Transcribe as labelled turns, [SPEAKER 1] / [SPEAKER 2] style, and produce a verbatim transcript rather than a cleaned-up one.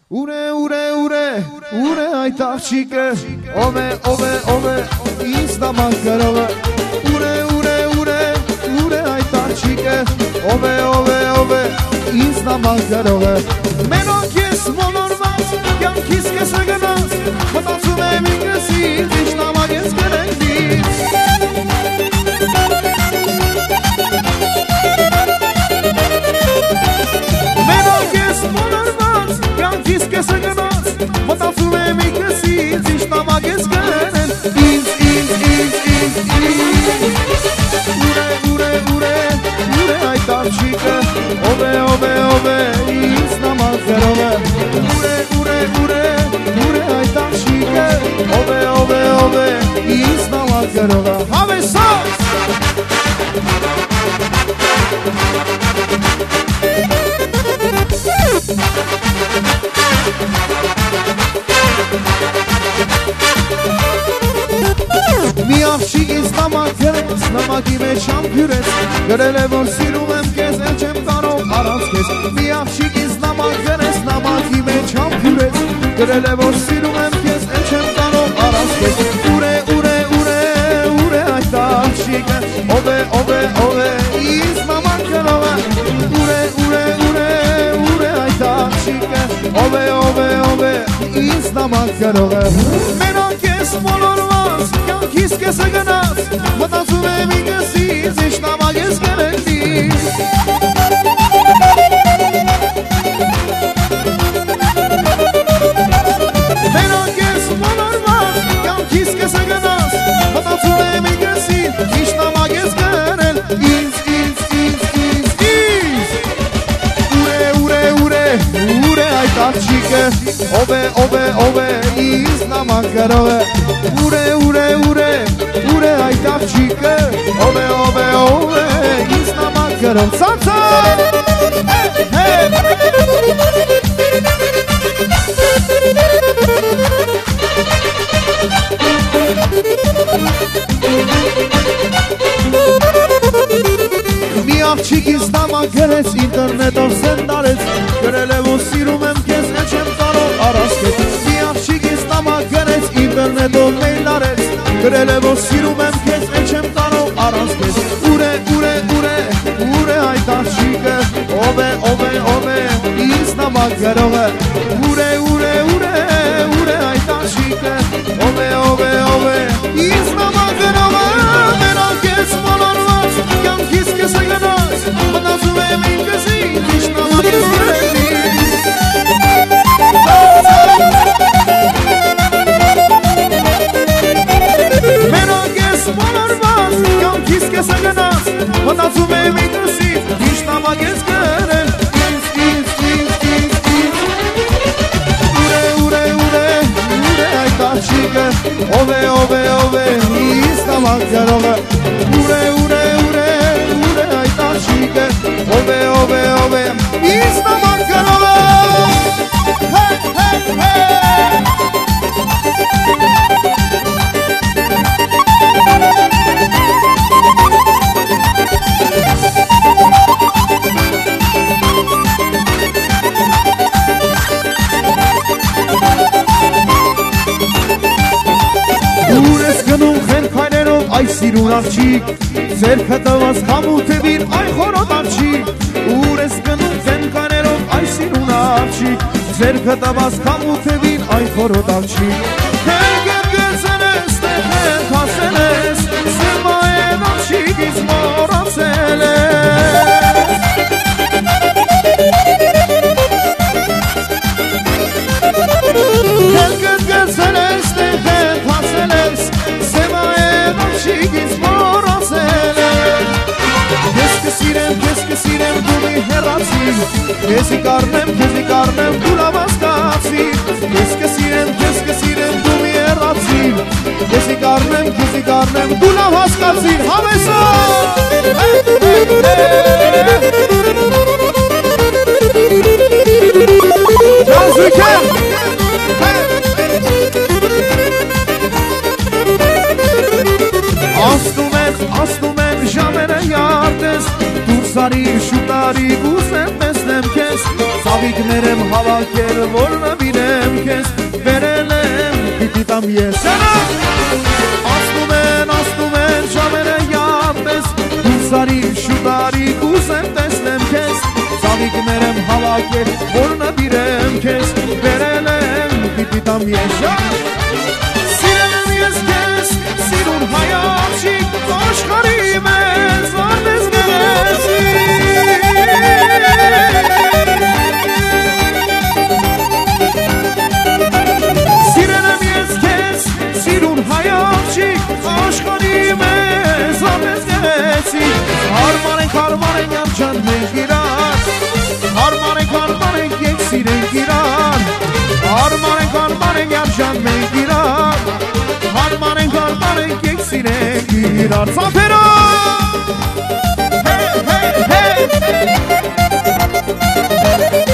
[SPEAKER 1] Ուրե, ուրե, ուրե, ուրե այդ աղջիկը, ով է, ով է, ով է, ինձ նման կրողը։ Ուրե, ուրե, ուրե, ուրե այդ աղջիկը, ով է, ով է, ով է, ինձ նման կրողը։ Մենակ ես ոլորված, կյանքիս կեսը գնաց, մտածում եմ ինքս ինձ, ինչ նամակ ես կրենքից։ Մենակ ես ոլորված, կյանքիս կեսը գնաց, մտածում եմ ինքս ինձ, ինչ նամակ ես կրեն։ Ինձ, ինձ, ինձ, ինձ, ինձ։ Ուրե, ուրե, ուրե, ուրե այդ աղջիկը, ով է, ով է, ով է, ինձ նամակ կրողը։ Ուրե, ուրե, ուրե, ուրե այդ աղջիկը, ով է, ով է, ով է, ինձ նամակ կրողը։ Հավեսած։ Մի աղջիկ ինձ նամակ գրեց, նամակի մեջ համբյուրեց, գրել է որ սիրում եմ քեզ, էլ չեմ կարող առանց քեզ։ Մի աղջիկ ինձ նամակ գրեց, նամակի մեջ համբյուրեց, գրել է որ սիրում եմ քեզ, էլ չեմ կարող առանց քեզ։ Ուրե, ուրե, ուրե, ուրե այդ աղջիկը, ով է, ով է, ով է, ինձ նամակ գրողը։ Ուրե, ուրե, ուրե, ուրե այդ աղջիկը, ով է, ով է, ով է, ինձ նամակ գրողը։ Մենակ ես ոլորված, կյանքիս կեսը գնաց, մտածում եմ ինքս ինձ, ինչ նամակ ես կրենքից։ Մենակ ես ոլորված, կյանքիս կեսը գնաց, մտածում եմ ինքս ինձ, ինչ նամակ ես կրել։ Ինձ, ինձ, ինձ, ինձ, ինձ։ Ուրե, ուրե, ուրե, ուրե այդ աղջիկը, ով է, ով է, ով է, ինձ նամակ գրողը։ Ուրե, ուրե, ուրե, ուրե այդ աղջիկը, ով է, ով է, ով է, ինձ նամակ գրող։ Ցածա։ Մի աղջիկ ինձ նամակ գրեց, ինտերնետով սենդ արեց, գրել է որ սիրում եմ քեզ, էլ չեմ կարող առանց քեզ։ Մի աղջիկ ինձ նամակ գրեց, ինտերնետով մեյլ արեց, գրել է որ սիրում եմ քեզ, էլ չեմ կարող առանց քեզ։ Ուրե, ուրե, ուրե, ուրե այդ աղջիկը, ով է, ով է, ով է, ինձ նամակ գրողը։ Ուրե, ուրե, ուրե, ուրե այդ աղջիկը, ով է, ով է, ով է, ինձ նամակ գրողը։ Մենակ ես ոլորված, կյանքիս կեսը գնաց, մտածում եմ ինքս ինձ, ինչ նամակ ես կրենքից։ Մենակ ես ոլորված, կյանքիս կեսը գնաց, մտածում եմ ինքս ինձ, ինչ նամակ ես կրել։ Ինձ, ինձ, ինձ, ինձ, ինձ։ Ուրե, ուրե, ուրե, ուրե այդ աղջիկը, ով է, ով է, ով է, ինձ նամակ գրողը։ Ուրե, ուրե, ուրե, ուրե այդ աղջիկը, ով է, ով է, ով է, ինձ նամակ գրողը։ Հե, հե, հե։ Ուր ես գնում խենքայներով այ սիրուն աղջիկ, ձերքը տված խամութևին այ խորոտ աղջիկ։ Ուր ես գնում խենքայներով այ սիրուն աղջիկ, ձերքը տված խամութևին այ խորոտ աղջիկ։ Հերգեր գերձել ես, տեղ հասել ես, սեմա են աղջիկից մոռացել ես։ Հերգեր գերձել ես, տեղ հասել ես, սեմա են աղջիկից մոռացել ես։ Ես կսիրեմ, ես կսիրեմ, դու մի հեռացիր, քեզի կառնեմ, քեզի կառնեմ, դու լավ հասկացիր։ Ես կսիրեմ, ես կսիրեմ, դու մի հեռացիր, քեզի կառնեմ, քեզի կառնեմ, դու լավ հասկացիր։ Հավեսա։ Ջանզուկեմ։ Ասնում եմ, ասնում եմ ժամերը յարդես, դուրս արի շուտ արի, ուզեմ տեսնեմ քեզ, Ծավի Ծավիկներեմ հավաքել, որ նվիրեմ քեզ, վերել եմ պիտիտամ ես։ Ասնում են, ասնում են ժամերը յամպես, դուսարի շուտարի կուզեմ տեսնեմ քեզ, ծավիկներեմ հավաքել, որ նվիրեմ քեզ, վերել եմ պիտիտամ ես։ Սիրել եմ ես քեզ, սիրուն հայացիկ, աշխարհի մեզ արտես Harman ենք, harman ենք անջան մենք իրար Harman ենք, harman ենք եկ սիրենք իրար Harman ենք, harman ենք անջան մենք իրար Harman ենք, harman ենք եկ սիրենք իրար Ծափերա Hey, hey, hey